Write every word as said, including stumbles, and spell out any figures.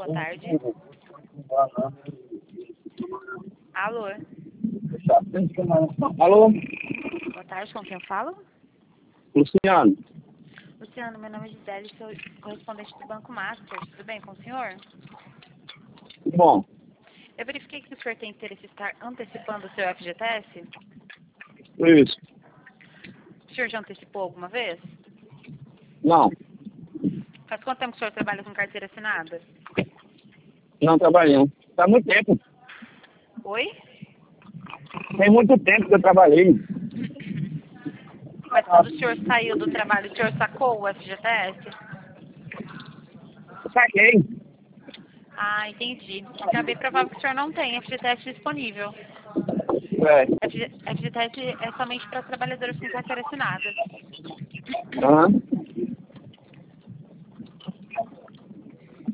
boa tarde. Alô? Alô? Boa tarde, com quem eu falo? Luciano. Luciano, meu nome é Gisele, sou correspondente do Banco Master. Tudo bem com o senhor? Bom, Eu verifiquei que o senhor tem interesse em estar antecipando o seu F G T S. isso. O senhor já antecipou alguma vez? Não, Faz quanto tempo que o senhor trabalha com carteira assinada? não trabalhei. Não. Faz muito tempo. Oi? Tem muito tempo que eu trabalhei. Mas quando o senhor saiu do trabalho, o senhor sacou o F G T S? Saquei. Ah, entendi. Então é bem provável que o senhor não tenha F G T S disponível. É. F G T S é somente para trabalhadores com carteira assinada. Aham.